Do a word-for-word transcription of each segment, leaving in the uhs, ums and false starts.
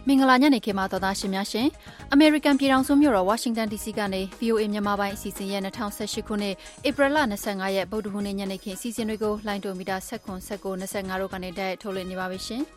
မင်္ဂလာညနေခင်းပါတော်သားရှင်များရှင်အမေရိကန်ပြည်ထောင်စုမြို့တော်ဝါရှင်တန် ဒီ စီ ကနေ ဗွီ အို အေ မြန်မာပိုင်းအစီအစဉ်ရဲ့၂၀၁၈ခုနှစ်ဧပြီလ၂၅ရက်ဗုဒ္ဓဟူးနေ့ညနေခင်းအစီအစဉ်တွေကိုလိုင်းတိုမီတာ၁၇ ၁၉ ၂၅တို့ကနေတိုက်ရိုက်ထုတ်လွှင့်နေပါပြီရှင်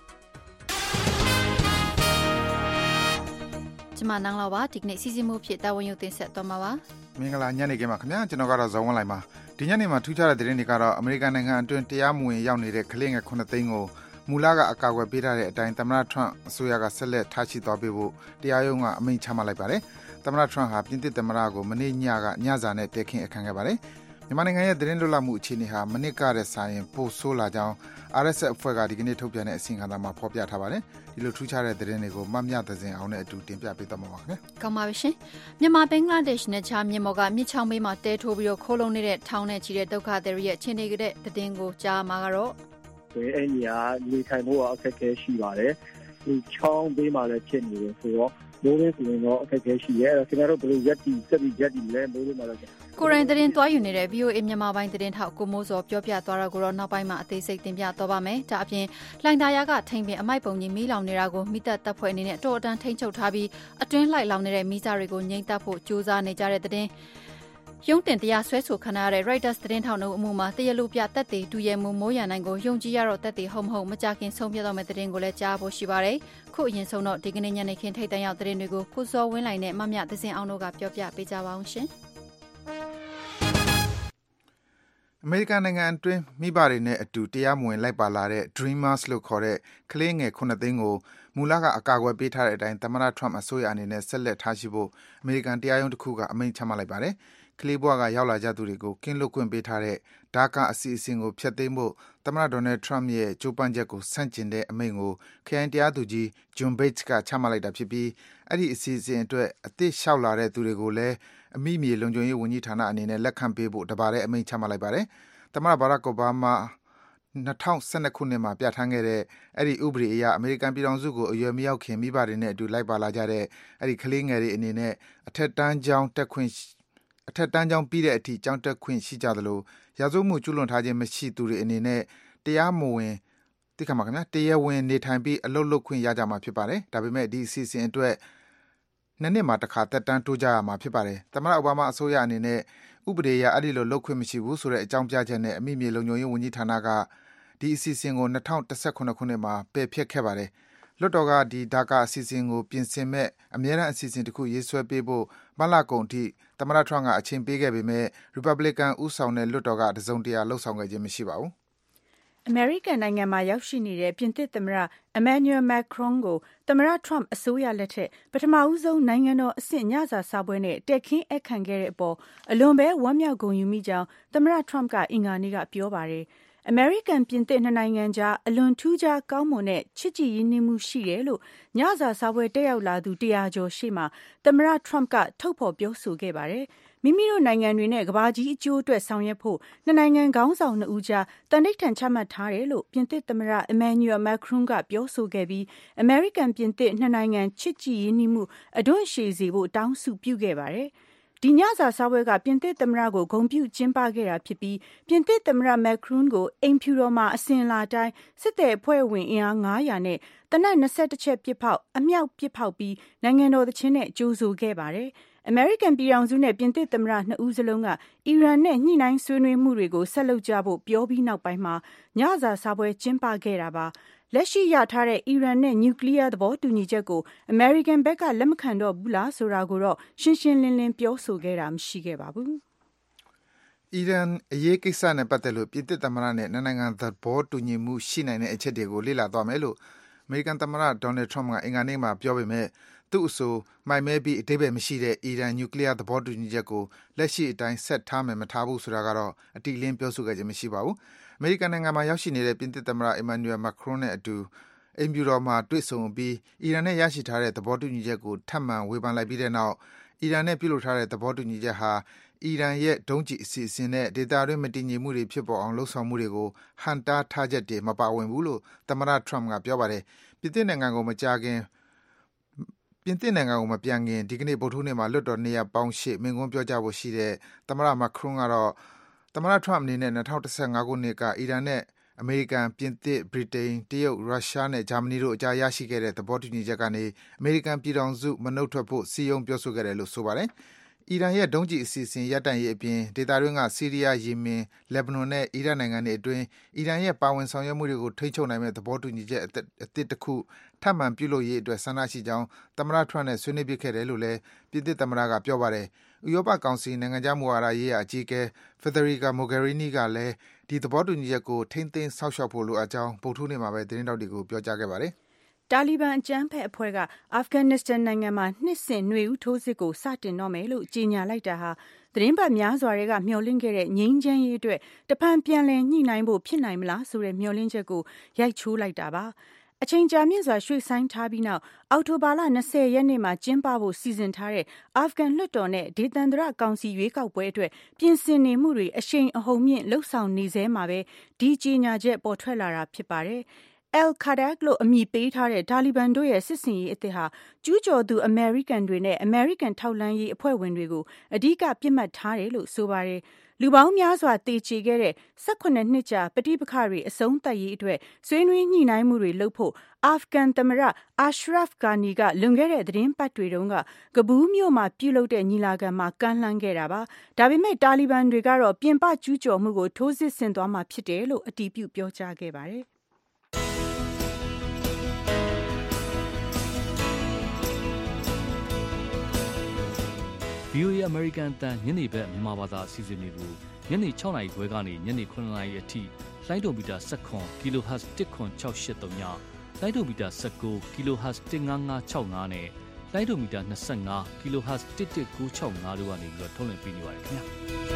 ကျမနန်းလာပါဒီကနေ့စီစဉ်မှုဖြစ်တာဝန်ယူတင်ဆက်သွားမှာပါမင်္ဂလာညနေခင်းပါခင်ဗျာကျွန်တော်ကတော့ဇော်ဝင်းလိုက်ပါဒီညနေမှာထူးခြားတဲ့သတင်းတွေကတော့အမေရိကန်နိုင်ငံအတွင်းတရားမဝင်ရောက်နေတဲ့ကလေးငယ်ခုနှစ်သိန်းကိုမူလကအကာအကွယ်ပေးထားတဲ့အတိုင်းသမ္မတထရန့်အစိုးရကဆက်လက်ထားရှိသွားပေးဖို့တရားရုံးကအမိန့်ချမှတ်လိုက်ပါတယ်။သမ္မတထရန့်ဟာပြင်သစ်သမ္မတကိုမနေ့ညကညစာနဲ့တက်ခင်းအခမ်းခဲ့ပါတယ်။မြန်မာနိုင်ငံရဲ့သတင်းလွတ်လပ်မှုအခြေအနေဟာမနစ်ကတဲ့ဆိုင်ရင်ပိုဆိုးလာကြောင်း အာရ် အက်စ် အက်ဖ် အဖွဲ့ကဒီကနေ့ထုတ်ပြန်တဲ့အစီရင်ခံစာမှာဖော်ပြထားပါတယ်။ဒီလိုထူးခြားတဲ့သတင်းတွေကိုမမြသဇင်အောင်နဲ့အတူတင်ပြပေးသွားမှာပါခင်ဗျ။ကောင်းပါပြီရှင်။မြန်မာဘင်္ဂလားဒေ့ရှ်နဲ့ချာမြစ်မော်ကမြစ်ချောင်းဘေးမှာတဲထိုးပြီးတော့ခိုးလုံနေတဲ့ထောင်နဲ့ချီတဲ့ဒုက္ခသည်တွေရဲ့အခြေအနေကတဲ့သတင်းကိုကြားမှာကတော့ဆိုရင်အဲ့ဒီကနေထိုင်ဖို့အခက်အခဲရှိပါတယ်ဒီချောင်းပေးမှလည်းဖြစ်နေတယ်ဆိုတော့မိုးရင်းဆိုရင်တော့အခက်အခဲရှိရဲအဲ့တော့ကျွန်တော်တို့ဘယ်လိုရက်တီစက်ပြီးရက်တီလဲမိုးရင်းမှာလည်းကိုရိုင်းသတင်းသွားယူနေတဲ့ ဗွီ အို အေ မြန်မာပိုင်းသတင်းထောက်ကိုမိုးစောပြောပြသွားတာကိုတော့နောက်ပိုင်းမှာအသေးစိတ်တင်ပြတော့ပါမယ်ဒါအပြင်လိုင်တာယာကထိန်ပင်အမိုက်ပုံကြီးမီးလောင်နေတာကိုမိသက်တပ်ဖွဲ့အနေနဲ့အတော်အတန်ထိန်းချုပ်ထားပြီးအတွင်းလိုက်လောင်နေတဲ့မီးစာတွေကိုငြိမ်းသတ်ဖို့ကြိုးစားနေကြတဲ့သတင်းရုံးတင်တရားဆွဲဆိုခံရတဲ့ Reuters သတင်းထောက်နှုတ်အမှုမှာတရားလိုပြတက်သေးဒူရဲမှုမိုးရန်နိုင်ကိုယုံကြည်ရတော့တက်သေးဟုတ်မဟုတ်မကြခင်ဆုံးဖြတ်တော့မယ့်သတင်းကိုလည်းကြားဖို့ရှိပါတယ်။ခုအရင်ဆုံးတော့ဒီကနေ့ညနေခင်းထိတ်တန့်ရောက်သတင်းတွေကိုကိုစောဝင်းလိုက်နဲ့မမြသစင်အောင်တို့ကပြောပြပေးကြပါအောင်ရှင်။အမေရိကန်နိုင်ငံအတွင်းမိဘတွေနဲ့အတူတရားမဝင်လိုက်ပါလာတဲ့ Dreamers လို့ခေါ်တဲ့ကလေးငယ်ခုနှစ်သိန်းကိုမူလကအကာအကွယ်ပေးထားတဲ့အတိုင်းသမ္မတထရန့်အစိုးရအနေနဲ့ဆက်လက်ထားရှိဖို့အမေရိကန်တရားရုံးတစ်ခုကအမိန့်ချမှတ်လိုက်ပါတယ်။ကလေးဘဝကရောက်လာကြသူတွေကိုကင်းလွတ်ခွင့်ပေးထားတဲ့ဒါကာအစီအစဉ်ကိုဖျက်သိမ်းဖို့သမ္မတဒေါ်နယ်ထရန့်ရဲ့ကြိုးပမ်းချက်ကိုဆန့်ကျင်တဲ့အမိန့်ကိုခရိုင်တရားသူကြီး John Bates ကချမှတ်လိုက်တာဖြစ်ပြီးအဲ့ဒီအစီအစဉ်အတွက်အသစ်လျှောက်လာတဲ့သူတွေကိုလည်းအမိမြေလုံခြုံရေးဝန်ကြီးဌာနအနေနဲ့လက်ခံပေးဖို့တပါတဲ့အမိန့်ချမှတ်လိုက်ပါတယ်။သမ္မတဘာရက်အိုဘားမား၂၀၁၂ခုနှစ်မှာပြဋ္ဌာန်းခဲ့တဲ့အဲ့ဒီဥပဒေအရအမေရိကန်ပြည်ထောင်စုကိုအရွယ်မရောက်ခင်မိဘတွေနဲ့အတူလိုက်ပါလာကြတဲ့အဲ့ဒီကလေးငယ်တွေအနေနဲ့အထက်တန်းကျောင်းတက်ခွင့်အထက်တန်းကျောင်းပြီးတဲ့အထိကျောင်းတက်ခွင့်ရှိကြသလိုရာဇဝတ်မှုကျူးလွန်ထားခြင်းမရှိသူတွေအနေနဲ့တရားမဝင်သိခါမှာခင်ဗျာတရားဝင်နေထိုင်ပြီးအလုပ်လုပ်ခွင့်ရကြမှာဖြစ်ပါတယ်ဒါပေမဲ့ဒီအစီအစဉ်အတွက်နှစ်နှစ်မှာတစ်ခါတက်တန်းတိုးကြရမှာဖြစ်ပါတယ်သမ္မတအိုဘားမားအစိုးရအနေနဲ့ဥပဒေအရအဲ့ဒီလိုလုပ်ခွင့်မရှိဘူးဆိုတဲ့အကြောင်းပြချက်နဲ့အမိမြေလုံခြုံရေးဝန်ကြီးဌာနကဒီအစီအစဉ်ကို၂၀၁၇ခုနှစ်မှာပယ်ဖျက်ခဲ့ပါတယ်လွှတ်တော်ကဒီဒါကာအစီအစဉ်ကိုပြင်ဆင်မဲ့အမြဲတမ်းအစီအစဉ်တစ်ခုရေးဆွဲပေးဖို့မလကုံအထိသမ္မတထရန့်ကအချိန်ပေးခဲ့ပေမဲ့ Republican ဦးဆောင်တဲ့လွှတ်တော်ကတစုံတရာလှုပ်ဆောင်ခဲ့ခြင်းမရှိပါဘူးအမေရိကန်နိုင်ငံမှာရောက်ရှိနေတဲ့ပြင်သစ်သမ္မတ Emmanuel Macron ကိုသမ္မတ Trump အစိုးရလက်ထက်ပထမဦးဆုံးနိုင်ငံတော်အဆင့်ညစာစားပွဲနဲ့တက်ခင်းဧည့်ခံခဲ့တဲ့အပေါ်အလွန်ပဲဝမ်းမြောက်ဂုဏ်ယူမိကြောင်းသမ္မတ Trump ကအင်္ဂါနေ့ကပြောပါတယ်။အမေရိကန်ပြင်သစ်နှစ်နိုင်ငံကြားအလွန်ထူးခြားကောင်းမွန်တဲ့ချစ်ကြည်ရင်းနှီးမှုရှိတယ်လို့ညစာစားပွဲတက်ရောက်လာသူတရာကျော်ရှေ့မှာသမ္မတ Trump ကထုတ်ဖော်ပြောဆိုခဲ့ပါတယ်။မိမိတို့နိုင်ငံတွေနဲ့ကမ္ဘာကြီးအကျိုးအတွက်ဆောင်ရွက်ဖို့နှစ်နိုင်ငံခေါင်းဆောင်နှစ်ဦးကြားတန်ဋိဌာန်ချမှတ်ထားတယ်လို့ပြင်သစ်သမ္မတ Emmanuel Macron ကပြောဆိုခဲ့ပြီးအမေရိကန်ပြင်သစ်နှစ်နိုင်ငံချစ်ကြည်ရင်းနှီးမှုအဓွန့်ရှည်စေဖို့တောင်းဆိုပြုခဲ့ပါတယ်။ဒီညစာစားပွဲကပြင်သစ်သမ္မတကိုဂုဏ်ပြုကျင်းပခဲ့တာဖြစ်ပြီးပြင်သစ်သမ္မတ Macron ကိုအိမ်ဖြူတော်မှာအစဉ်လာတိုင်းစစ်သည်အဖွဲ့ဝင်အင်အား၅၀၀နဲ့သေနတ်၂၁ချက်ပစ်ဖောက်အမြောက်ပစ်ဖောက်ပြီးနိုင်ငံတော်သီချင်းနဲ့ကြိုဆိုခဲ့ပါတယ်။အမေရိကန်ပြည်ထောင်စုနဲ့ပြင်သစ်သမ္မတနှစ်ဦးစလုံးကအီရန်နဲ့ညှိနှိုင်းဆွေးနွေးမှုတွေကိုဆက်လုပ်ကြဖို့ပြောပြီးနောက်ပိုင်းမှာညစာစားပွဲကျင်းပခဲ့တာပါ။လက်ရှိရထားတဲ့အီရန်နဲ့နျူကလ িয়ার သဘောတူညီချက်ကိုအမေရိကန်ဘက်ကလက်မခံတော့ဘူးလားဆိုတာကိုတော့ရှင်းရှင်းလင်းလင်းပြောဆိုခဲ့တာမရှိခဲ့ပါဘူး။အီရန်အရေးကိစ္စနဲ့ပတ်သက်လို့ပြင်သစ်သမ္မတနဲ့နိုင်ငံသဘောတူညီမှုရှိနိုင်တဲ့အချက်တွေကိုလေ့လာသွားမယ်လို့အမေရိကန်သမ္မတဒေါ်နယ်ထရန့်ကအင်္ဂါနေ့မှာပြောပေမဲ့သူ့အဆိုမိုင်မဲပြီးအတိတ်ပဲမရှိတဲ့အီရန်နျူကလ িয়ার သဘောတူညီချက်ကိုလက်ရှိအတိုင်းဆက်ထားမယ်မထားဘူးဆိုတာကတော့အတိအလင်းပြောဆိုခဲ့ခြင်းမရှိပါဘူး။အမေရိကန်နိုင်ငံမှာရောက်ရှိနေတဲ့ပြင်သစ်သမ္မတ Emmanuel Macron နဲ့အတူအိမ်ဖြူတော်မှာတွေ့ဆုံပြီးအီရန်နဲ့ရရှိထားတဲ့သဘောတူညီချက်ကိုထပ်မံဝေဖန်လိုက်ပြီးတဲ့နောက်အီရန်နဲ့ပြုလုပ်ထားတဲ့သဘောတူညီချက်ဟာအီရန်ရဲ့ဒုံးကျည်အစီအစဉ်နဲ့ဒေသတွင်းမတည်ငြိမ်မှုတွေဖြစ်ပေါ်အောင်လှုံ့ဆော်မှုတွေကိုဟန့်တားထားချက်တွေမပါဝင်ဘူးလို့သမ္မတ Trump ကပြောပါတယ်။ပြင်သစ်နိုင်ငံကိုမကြာခင်ပြင်သစ်နိုင်ငံကိုမပြန်ခင်ဒီကနေ့ဗုဒ္ဓဟူးနေ့မှာလွှတ်တော်နေရာပေါင်းရှေ့မိန့်ခွန်းပြောကြားဖို့ရှိတဲ့သမ္မတ Macron ကတော့သမ္မတ Trump အနေနဲ့၂၀၁၅ခုနှစ်ကအီရန်နဲ့အမေရိကန်၊ပြင်သစ်၊ဗြိတိန်၊တရုတ်၊ရုရှားနဲ့ဂျာမနီတို့အကြားရရှိခဲ့တဲ့သဘောတူညီချက်ကနေအမေရိကန်ပြည်ထောင်စုမနုတ်ထွက်ဖို့စည်းရုံးပြောဆိုခဲ့တယ်လို့ဆိုပါတယ်။အီရန်ရဲ့ဒုံးကျည်အစီအစဉ်ရပ်တန့်ရေးအပြင်ဒေသတွင်းကဆီးရီးယား၊ယီမင်၊လက်ဘနွန်နဲ့အီရတ်နိုင်ငံတွေအတွင်းအီရန်ရဲ့ပါဝင်ဆောင်ရွက်မှုတွေကိုထိန်းချုပ်နိုင်မယ့်သဘောတူညီချက်အသစ်တစ်ခုထပ်မံပြုလုပ်ရေးအတွက်ဆန္ဒရှိကြောင်းသမ္မတ Trump နဲ့ဆွေးနွေးဖြစ်ခဲ့တယ်လို့လည်းပြင်သစ်သမ္မတကပြောပါတယ်။ဥရောပကောင်စီနိုင်ငံခြားမူဝါဒရေးရာအကြီးအကဲ Federica Mogherini ကလည်းဒီသဘောတူညီချက်ကိုထိန်းသိမ်းစောင့်ရှောက်ဖို့လိုအပ်ကြောင်းဗုဒ္ဓဟူးနေ့မှာပဲသတင်းထောက်တွေကိုပြောကြားခဲ့ပါတယ်။တာလီဘန်အကြမ်းဖက်အဖွဲ့ကအာဖဂန်နစ္စတန်နိုင်ငံမှာနှစ်စဉ်နွေဦးထိုးစစ်ကိုစတင်တော့မယ်လို့ကြေညာလိုက်တာဟာသတင်းပတ်များစွာတွေကမျှော်လင့်ခဲ့တဲ့ငြိမ်းချမ်းရေးအတွက်တဖန်ပြန်လည်ညှိနှိုင်းဖို့ဖြစ်နိုင်မလားဆိုတဲ့မျှော်လင့်ချက်ကိုရိုက်ချိုးလိုက်တာပါ။အချိန်ကြာမြင့်စွာရွှေ့ဆိုင်းထားပြီးနောက်အောက်တိုဘာလ၂၀ရက်နေ့မှာကျင်းပဖို့စီစဉ်ထားတဲ့အာဖဂန်လွှတ်တော်နဲ့ဒေသန္တရကောင်စီရွေးကောက်ပွဲအတွက်ပြင်ဆင်နေမှုတွေအရှိန်အဟုန်မြင့်လှုပ်ဆောင်နေဆဲမှာပဲဒီကြေညာချက်ပေါ်ထွက်လာတာဖြစ်ပါတယ်။ Al-Qaeda လို့အမည်ပေးထားတဲ့တာလီဘန်တို့ရဲ့စစ်စင်ရေးအသစ်ဟာကျူးကျော်သူအမေရိကန်တွေနဲ့အမေရိကန်ထောက်လှမ်းရေးအဖွဲ့ဝင်တွေကိုအဓိကပြစ်မှတ်ထားတယ်လို့ဆိုပါတယ်။လူပေါင်းများစွာတေချေခဲ့တဲ့၁၇နှစ်ကြာပဋိပက္ခတွေအဆုံးသတ်ရေးအတွက်ဆွေးနွေးညှိနှိုင်းမှုတွေလုပ်ဖို့အာဖဂန်သမ္မတ Ashraf Ghani ကလွန်ခဲ့တဲ့သတင်းပတ်တွေတုန်းကကဘူးမြို့မှာပြုလုပ်တဲ့ညီလာခံမှာကမ်းလှမ်းခဲ့တာပါ။ဒါပေမဲ့တာလီဘန်တွေကတော့ပြင်ပကျူးကျော်မှုကိုထိုးစစ်ဆင်သွားမှာဖြစ်တယ်လို့အတည်ပြုပြောကြားခဲ့ပါတယ်။ဗီအိုအေ American အသံညနေဘက်မြန်မာဘာသာအစီအစဉ်တွေကိုညနေ၆နာရီခွဲကနေညနေ၇နာရီအထိလိုင်းဒိုမီတာ၁၇ kHz ၁ခွန်၆၈၃ညလိုင်းဒိုမီတာ၁၉ kHz ၁၅၅၆၅နဲ့လိုင်းဒိုမီတာ၂၅ kHz ၁၁၉၆၅တို့ကနေပြီးတော့ထုတ်လွှင့်ပေးနေပါတယ်ခင်ဗျာ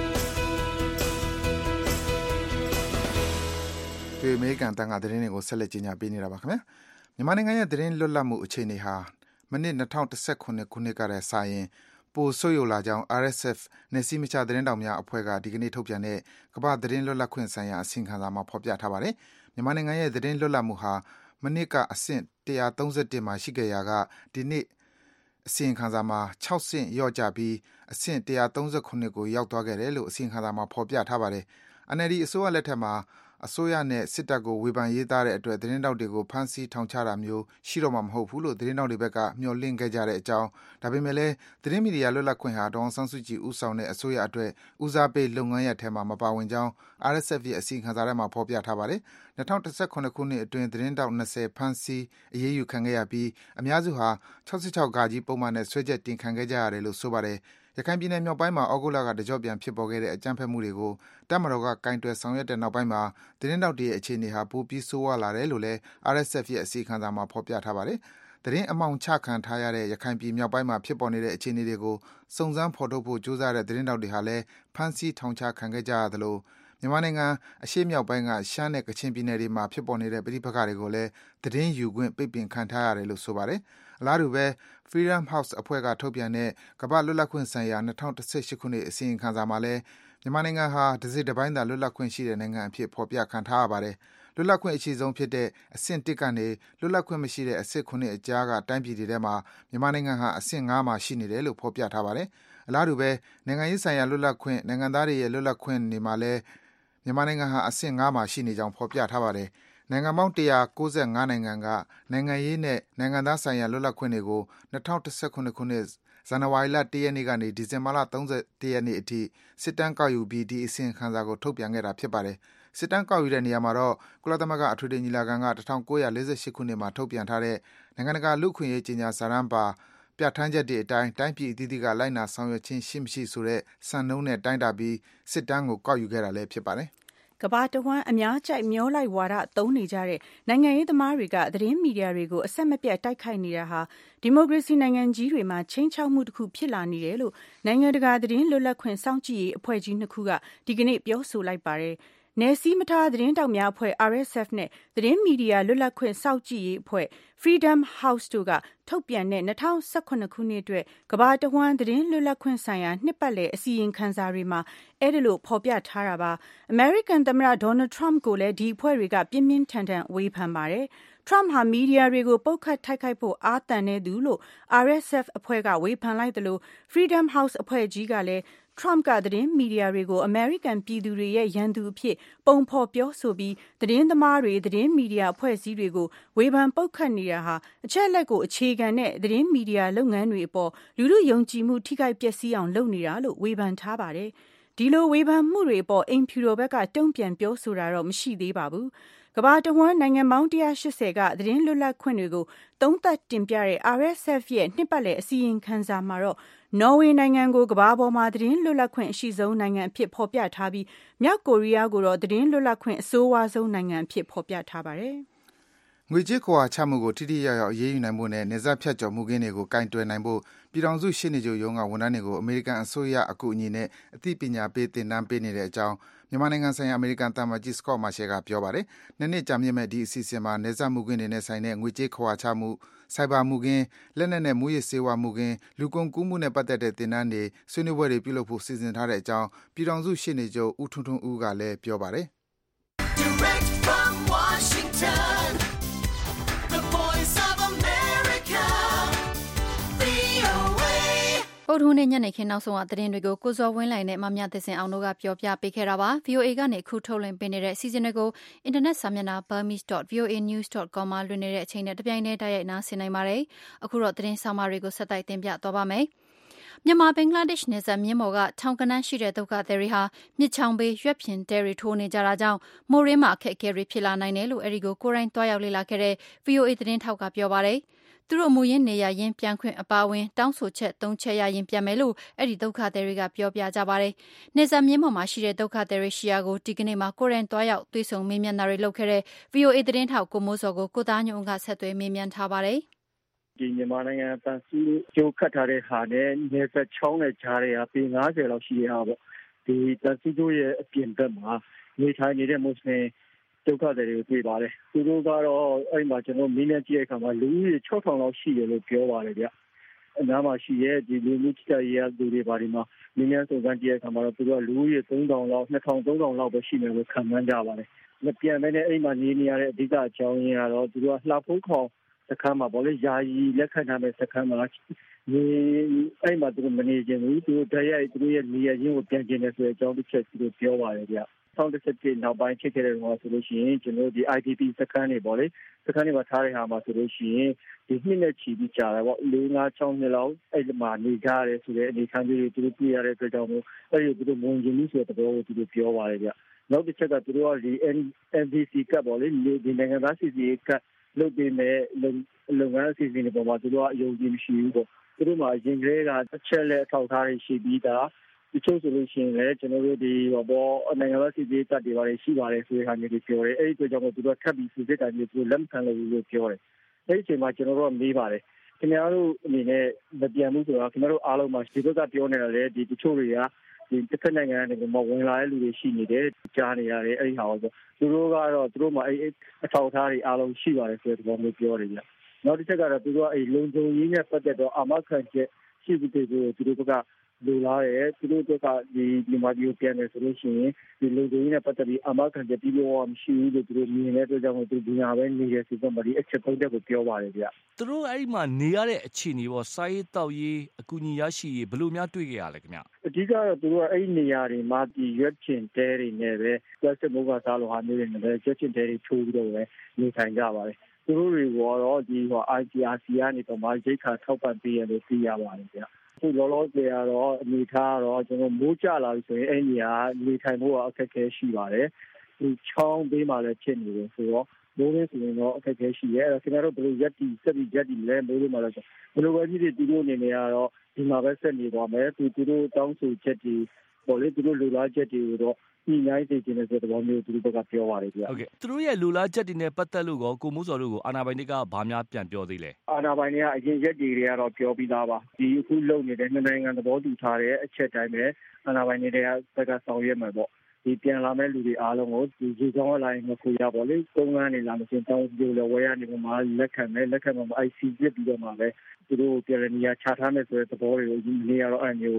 ဒီအမေရိကန်အသံကသတင်းတွေကိုဆက်လက်ကြီးညာပေးနေတာပါခင်ဗျာမြန်မာနိုင်ငံရဲ့သတင်းလွတ်လပ်မှုအခြေအနေဟာမနစ်၂၀၁၇ခုနှစ်ကတည်းကစရင်ပိုဆိုးရွားလာကြောင်း R S F နယ်စည်းမခြားသတင်းတောက်များအဖွဲ့ကဒီကနေ့ထုတ်ပြန်တဲ့ကမ္ဘာသတင်းလွတ်လပ်ခွင့်ဆိုင်ရာအစီရင်ခံစာမှာဖော်ပြထားပါတယ်။မြန်မာနိုင်ငံရဲ့သတင်းလွတ်လပ်မှုဟာမနှစ်ကအဆင့်၁၃၁မှာရှိခဲ့ရာကဒီနှစ်အစီရင်ခံစာမှာ၆ဆင့်လျော့ကျပြီးအဆင့်၁၃၇ကိုရောက်သွားခဲ့တယ်လို့အစီရင်ခံစာမှာဖော်ပြထားပါတယ်။ N L D အစိုးရလက်ထက်မှာအစိုးရနဲ့စစ်တပ်ကိုဝေဖန်ရေးသားတဲ့အတွက်သတင်းတောက်တွေကိုဖမ်းဆီးထောင်ချတာမျိုးရှိတော့မှာမဟုတ်ဘူးလို့သတင်းတောက်တွေဘက်ကမျှော်လင့်ခဲ့ကြတဲ့အကြောင်းဒါပေမဲ့လည်းသတင်းမီဒီယာလွတ်လပ်ခွင့်ဟာဒေါ်အောင်ဆန်းစုကြည်ဦးဆောင်တဲ့အစိုးရအတွက်ဦးစားပေးလုပ်ငန်းရပ်ထဲမှာမပါဝင်ကြောင်း R S F ရဲ့အစီရင်ခံစာထဲမှာဖော်ပြထားပါတယ်။၂၀၁၇ခုနှစ်အတွင်းသတင်းတောက်၂၀ဖမ်းဆီးအရေးယူခံခဲ့ရပြီးအများစုဟာ၆၆ဂါပုံမှန်နဲ့ဆွဲချက်တင်ခံခဲ့ကြရတယ်လို့ဆိုပါတယ်။ရခိုင်ပြည်နယ်မြောက်ပိုင်းမှာဩဂုတ်လကတကြော့ပြန်ဖြစ်ပေါ်ခဲ့တဲ့အကြမ်းဖက်မှုတွေကိုတပ်မတော်ကကင်တွယ်ဆောင်ရွက်တဲ့နောက်ပိုင်းမှာသတင်းတောက်တွေရဲ့အခြေအနေဟာပိုပြီးဆိုးဝါးလာတယ်လို့လည်း R S F ရဲ့အစီရင်ခံစာမှာဖော်ပြထားပါတယ်။သတင်းအမှောင်ချခံထားရတဲ့ရခိုင်ပြည်မြောက်ပိုင်းမှာဖြစ်ပေါ်နေတဲ့အခြေအနေတွေကိုစုံစမ်းဖော်ထုတ်ဖို့ကြိုးစားတဲ့သတင်းတောက်တွေဟာလည်းဖမ်းဆီးထောင်ချခံခဲ့ကြရသလိုမြန်မာနိုင်ငံအရှေ့မြောက်ပိုင်းကရှမ်းနဲ့ကချင်ပြည်နယ်တွေမှာဖြစ်ပေါ်နေတဲ့ပဋိပက္ခတွေကိုလည်းသတင်းယူခွင့်ပိတ်ပင်ခံထားရတယ်လို့ဆိုပါတယ်။အလားတူပဲ Freedom House အဖွဲ့ကထုတ်ပြန်တဲ့ကမ္ဘာလွတ်လပ်ခွင့်ဆိုင်ရာ၂၀၁၈ခုနှစ်အစီရင်ခံစာမှာလည်းမြန်မာနိုင်ငံဟာတစ်စိတ်တစ်ပိုင်းသာလွတ်လပ်ခွင့်ရှိတဲ့နိုင်ငံအဖြစ်ဖော်ပြခံထားရပါတယ်။လွတ်လပ်ခွင့်အရှိဆုံးဖြစ်တဲ့အဆင့်၁ကနေလွတ်လပ်ခွင့်မရှိတဲ့အဆင့်၇အကြားကတိုင်းပြည်တွေထဲမှာမြန်မာနိုင်ငံဟာအဆင့်၅မှာရှိနေတယ်လို့ဖော်ပြထားပါတယ်။အလားတူပဲနိုင်ငံရေးဆိုင်ရာလွတ်လပ်ခွင့်နိုင်ငံသားတွေရဲ့လွတ်လပ်ခွင့်တွေမှာလည်းမြန်မာနိုင်ငံဟာအဆင့်၅မှာရှိနေကြောင်းဖော်ပြထားပါတယ်။နိုင်ငံပေါင်း၁၉၅နိုင်ငံကနိုင်ငံရေးနဲ့နိုင်ငံသားဆိုင်ရာလွတ်လပ်ခွင့်တွေကို၂၀၁၇ခုနှစ်ဇန်နဝါရီလ၁ရက်နေ့ကနေဒီဇင်ဘာလ၃၁ရက်နေ့အထိစစ်တမ်းကောက်ယူပြီးဒီအစီရင်ခံစာကိုထုတ်ပြန်ခဲ့တာဖြစ်ပါတယ်။စစ်တမ်းကောက်ယူတဲ့နေရာမှာတော့ကုလသမဂ္ဂအထွေထွေညီလာခံက၁၉၄၈ခုနှစ်မှာထုတ်ပြန်ထားတဲ့နိုင်ငံတကာလူ့အခွင့်အရေးကြေညာစာတမ်းပါပြဋ္ဌာန်းချက်တွေအတိုင်းတိုင်းပြည်အသီးသီးကလိုက်နာဆောင်ရွက်ခြင်းရှိမရှိဆိုတဲ့စံနှုန်းနဲ့တိုင်းတာပြီးစစ်တမ်းကိုကောက်ယူခဲ့တာလည်းဖြစ်ပါတယ်။ကမ္ဘာတဝန်းအများကြိုက်မျောလိုက်ဝါဒသုံးနေကြတဲ့နိုင်ငံရေးသမားတွေကသတင်းမီဒီယာတွေကိုအဆက်မပြတ်တိုက်ခိုက်နေတာဟာဒီမိုကရေစီနိုင်ငံကြီးတွေမှာချိန်ချောက်မှုတစ်ခုဖြစ်လာနေတယ်လို့နိုင်ငံတကာသတင်းလွတ်လပ်ခွင့်စောင့်ကြည့်ရေးအဖွဲ့ကြီးနှစ်ခုကဒီကနေ့ပြောဆိုလိုက်ပါတယ်။နယ်စည်းမထားသတင်းတောက်များအဖွဲ့ R S F နဲ့သတင်းမီဒီယာလွတ်လပ်ခွင့်စောင့်ကြည့်ရေးအဖွဲ့ Freedom House တို့ကထုတ်ပြန်တဲ့၂၀၁၇ခုနှစ်အတွက်ကမ္ဘာတဝန်းသတင်းလွတ်လပ်ခွင့်ဆိုင်ရာနှစ်ပတ်လည်အစီရင်ခံစာတွေမှာအဲ့ဒီလိုဖော်ပြထားတာပါ။ American သမ္မတ Donald Trump ကိုလည်းဒီအဖွဲ့တွေကပြင်းပြင်းထန်ထန်ဝေဖန်ပါတယ်။ Trump ဟာမီဒီယာတွေကိုပုတ်ခတ်ထိုက်ခိုက်ဖို့အားတန်နေသူလို့ R S F အဖွဲ့ကဝေဖန်လိုက်သလို Freedom House အဖွဲ့ကြီးကလည်း Trump ကသတင်းမီဒီယာတွေကို American ပြည်သူတွေရဲ့ရန်သူအဖြစ်ပုံဖော်ပြောဆိုပြီးသတင်းသမားတွေသတင်းမီဒီယာအဖွဲ့အစည်းတွေကိုဝေဖန်ပုတ်ခတ်နေတာဟာအချက်အလက်ကိုအခြေခံတဲ့သတင်းမီဒီယာလုပ်ငန်းတွေအပေါ်လူထုယုံကြည်မှုထိခိုက်ပျက်စီးအောင်လုပ်နေတာလို့ဝေဖန်ထားပါတယ်။ဒီလိုဝေဖန်မှုတွေအပေါ်အိမ်ဖြူတော်ဘက်ကတုံ့ပြန်ပြောဆိုတာတော့မရှိသေးပါဘူး။ကမ္ဘာတဝန်းနိုင်ငံပေါင်းone hundred eightyကသတင်းလွတ်လပ်ခွင့်တွေကိုသုံးသပ်တင်ပြတဲ့ R S F ရဲ့နှစ်ပတ်လည်အစီရင်ခံစာမှာတော့နော်ဝေနိုင်ငံကိုကမ္ဘာပေါ်မှာသတင်းလွတ်လပ်ခွင့်အရှိဆုံးနိုင်ငံအဖြစ်ဖော်ပြထားပြီးမြောက်ကိုရီးယားကိုတော့သတင်းလွတ်လပ်ခွင့်အဆိုးဝါးဆုံးနိုင်ငံအဖြစ်ဖော်ပြထားပါတယ်။ငွေကြေးခွာချမှုကိုထိထိရောက်ရောက်အရေးယူနိုင်ဖို့နဲ့နေဆက်ဖြတ်ကျော်မှုကင်းတွေကိုကင်တွယ်နိုင်ဖို့ပြည်ထောင်စုရှေ့နေချုပ်ရုံးကဝန်ထမ်းတွေကိုအမေရိကန်အစိုးရအကူအညီနဲ့အသိပညာပေးသင်တန်းပေးနေတဲ့အကြောင်းမြန်မာနိုင်ငံဆိုင်ရာအမေရိကန်သံအမတ်ကြီး Scott Marciel ကပြောပါတယ်။နှစ်နှစ်ကြာမြင့်မဲ့ဒီအစီအစဉ်မှာနေဆက်မှုကင်းတွေနဲ့ဆိုင်တဲ့ငွေကြေးခွာချမှုစိုက်ဘာမှုကင်းလက်နက်နဲ့မူရစ်ဆေးဝါးမှုကင်းလူကုန်ကူးမှုနဲ့ပတ်သက်တဲ့သင်တန်းတွေဆွေးနွေးပွဲတွေပြုလုပ်ဖို့စီစဉ်ထားတဲ့အကြောင်းပြည်ထောင်စုရှေ့နေချုပ်ဦးထွန်းထွန်းဦးကလည်းပြောပါတယ်။ Direct from Washington The Voice of America V O A ပုဒ်ထူးနေ့ညနေခင်းနောက်ဆုံးအသတင်းတွေကိုကိုဇော်ဝင်းလှိုင်နဲ့မမြသစ်စင်အောင်တို့ကပြောပြပေးခဲ့တာပါ V O A ကနေအခုထုတ်လွှင့်ပေးနေတဲ့စီစဉ်တွေကိုအင်တာနက်စာမျက်နှာ burmese dot v o a news dot com မှာလွှင့်နေတဲ့အချိန်နဲ့တပြိုင်တည်းတိုက်ရိုက်နားဆင်နိုင်ပါတယ်အခုတော့သတင်းဆောင်မတွေကိုဆက်တိုက်တင်ပြသွားပါမယ်မြန်မာဘင်္ဂလားဒေ့ရှ်နယ်စပ်မြင်းမော်ကထောင်ကနန်းရှိတဲ့ဒုက္ခသည်တွေဟာမြစ်ချောင်းဘေးရွက်ဖျင်တဲတွေထိုးနေကြတာကြောင့်မိုးရင်းမှာအခက်အခဲတွေဖြစ်လာနိုင်တယ်လို့အဲဒီကိုကိုယ်တိုင်တွားရောက်လေ့လာခဲ့တဲ့ V O A သတင်းထောက်ကပြောပါတယ်သူတို့မူရင်းနေရရင်ပြန်ခွင့်အပါအဝင်တောင်းဆိုချက်သုံးချက်ရရင်ပြန်မယ်လို့အဲ့ဒီဒုက္ခသည်တွေကပြောပြကြပါတယ်။နေဇာမြင်းပေါ်မှာရှိတဲ့ဒုက္ခသည်တွေရှိရာကိုဒီကနေ့မှာကိုရန်တွားရောက်တွေ့ဆုံမေးမြန်းတာတွေလုပ်ခဲ့တဲ့ V O A သတင်းထောက်ကိုမိုးစောကိုကိုသားညုံကဆက်သွယ်မေးမြန်းထားပါတယ်။ဒီမြန်မာနိုင်ငံတန်စီကျိုးခတ်ထားတဲ့ဟာနဲ့နေဆက်ချောင်းနဲ့ကြားတဲ့ဟာပေninetyလောက်ရှိရတာပေါ့။ဒီတန်စီကျိုးရဲ့အပြင်ဘက်မှာနေထိုင်နေတဲ့မွတ်စလင်ဒုက္ခသည်တွေတွေ့ပါတယ်။သူတို့ကတော့အဲ့မှာကျွန်တော်မင်းနဲ့ကြည့်တဲ့အခါမှာလူဦးရေsix thousandလောက်ရှိတယ်လို့ပြောပါတယ်ဗျ။အနားမှာရှိရဲ့ဒီလူမှုချိတရရသူတွေဘာတွေမှာမင်းနဲ့စုံစမ်းကြည့်တဲ့အခါမှာတော့သူတို့ကလူဦးရေthree thousandလောက်two thousand three thousandလောက်ပဲရှိမယ်လို့ခန့်မှန်းကြပါတယ်။မပြန်မဲနဲ့အဲ့မှာနေနေရတဲ့အဓိကအကြောင်းရင်းကတော့သူတို့ကလှဖိုးခေါင်စခန်းမှာပေါ့လေယာယီလက်ခံထားတဲ့စခန်းမှာနေအဲ့မှာသူတို့မနေခြင်းဘူးသူတို့တရားသူတို့ရဲ့နေရာချင်းကိုပြန်ကျင်တယ်ဆိုတဲ့အကြောင်းတစ်ချက်သူတို့ပြောပါတယ်ဗျ။twenty seventeenနောက်ပိုင်းဖြစ်ခဲ့တဲ့ဟောဆိုလို့ရှိရင်ကျွန်တော်ဒီ I D P စခန်းတွေပေါ့လေစခန်းတွေမှာထားတဲ့ဟာမှာဆိုလို့ရှိရင်ဒီနှစ်နဲ့ချီပြီးကြာတယ်ပေါ့၄၅၆နှစ်လောက်အဲ့ဒီမှာနေကြရတယ်ဆိုတဲ့အနေခံမျိုးတွေသူတို့ပြရတဲ့အတွက်ကြောင့်မို့အဲ့ဒီသူတို့မုံကျင်မှုဆိုတဲ့သဘောကိုသူတို့ပြောပါတယ်ဗျနောက်တစ်ချက်ကသူတို့ကဒီ N V C ကပေါ့လေဒီနိုင်ငံသားစီစီကလုပ်ပေးမဲ့လုပ်ငန်းအစီအစဉ်တွေပေါ်မှာသူတို့ကအယုံကြည်မရှိဘူးပေါ့သူတို့မှာအရင်ကတည်းကအချက်လက်အထောက်အထားတွေရှိပြီးသားဒီချို့ဆိုလို့ရှိရင်လည်းကျွန်တော်တို့ဒီဘောနိုင်ငံသားစီစီကတ်တွေပါရှိပါတယ်ဆိုတဲ့ဟာမျိုးတွေပြောတယ်အဲ့ဒီအတွက်ကြောင့်သူတို့ထပ်ပြီးစီစစ်တိုင်းမျိုးသူတို့လက်မခံလို့လို့ပြောတယ်အဲ့ဒီအချိန်မှာကျွန်တော်တို့မေးပါတယ်ခင်ဗျားတို့အနေနဲ့မပြန်ဘူးဆိုတော့ခင်ဗျားတို့အားလုံးမှာဒီဘက်ကပြောနေတာလေဒီတချို့တွေကဒီတစ်ခါနိုင်ငံကနေမှဝင်လာတဲ့လူတွေရှိနေတယ်ကြားနေရတယ်အဲ့ဒီဟာဆိုသူတို့ကတော့သူတို့မှာအဲ့အထောက်အထားတွေအားလုံးရှိပါတယ်ဆိုတဲ့သဘောမျိုးပြောတယ်ဗျနောက်တစ်ချက်ကတော့သူတို့ကအဲ့လုံခြုံရေးနဲ့ပတ်သက်တော့အာမခံချက်ရှိပြီးတဲ့သူတို့ကလူလာရဲ့သူတို့ကဒီဒီမှာဒီပြန်နေဆိုလို့ရှိရင်ဒီလူတွေနဲ့ပတ်သက်ပြီးအမခံချက်ပြီးတော့မရှိဘူးလို့သူတို့မြင်တဲ့အတွက်ကြောင့်သူဒီညာပဲနေရစီတော့မဒီအချက်သုံးချက်ကိုပြောပါတယ်ဗျသူတို့အဲ့ဒီမှာနေရတဲ့အခြေအနေပေါ့စာရေးတောက်ရေးအကူအညီရရှိရေးဘယ်လိုများတွေ့ကြရလဲခင်ဗျအဓိကတော့သူတို့ကအဲ့ဒီနေရာတွေမှာဒီရွက်ချင်တဲတွေနဲ့ပဲကျက်စစ်မိုးကစားလိုဟာမျိုးတွေနဲ့ပဲကျက်ချင်တဲတွေချိုးပြီးတော့ပဲနေထိုင်ကြပါတယ်သူတို့တွေကတော့ဒီဟို I G R C ကနေတော့မှရိတ်ခါထောက်ပံ့ပေးရလို့သိရပါတယ်ဗျခုလောလောဆယ်ကတော့အနေထားကတော့ကျွန်တော်မိုးကြလာပြီဆိုရင်အဲ့ဒီကနေထိုင်ဖို့အခက်အခဲရှိပါတယ်ဒီချောင်းဘေးမှာလည်းဖြစ်နေတယ်ဆိုတော့မိုးရင်းဆိုရင်တော့အခက်အခဲရှိရဲအဲ့တော့ကျွန်တော်တို့ဘယ်လိုရက်တီစက်ပြီးရက်တီလဲမိုးရင်းမှာလည်းဘယ်လိုပဲဖြစ်ဖြစ်သူတို့အနေနဲ့ကတော့ဒီမှာပဲဆက်နေသွားမယ်သူတို့တောင်းဆိုချက်တွေပေါ်လေသူတို့လူလားချက်တွေကိုတော့ဒီနိုင်သိခြင်းတဲ့သဘောမျိုးသူတို့ကပြောပါတယ်ဗျာဟုတ်ကဲ့သူတို့ရဲ့လူလားချက်တွေနဲ့ပတ်သက်လို့ကောကိုမိုးစော်တို့ကိုအာနာပိုင်တွေကဘာများပြန်ပြောသေးလဲအာနာပိုင်တွေကအရင်ရက်တွေတွေကတော့ပြောပြီးသားပါဒီအခုလုံနေတဲ့နှစ်နိုင်ငံသဘောတူထားတဲ့အချက်တိုင်းပဲအာနာပိုင်တွေကစက်ကဆောင်ရွက်မှာပေါ့ဒီပြန်လာမဲ့လူတွေအားလုံးကိုဒီရေကြောင်းအလိုက်မခွေရပါလေသုံးငန်းနေလာမစင်တောင်းပြလို့ဝယ်ရနေမှာလက်ခံမယ်လက်ခံမှာ I C ပြပြီးတော့မှပဲသူတို့ပြည်ရနေရချထားမယ်ဆိုတဲ့သဘောတွေကိုဒီနေ့ကတော့အဲ့မျိုး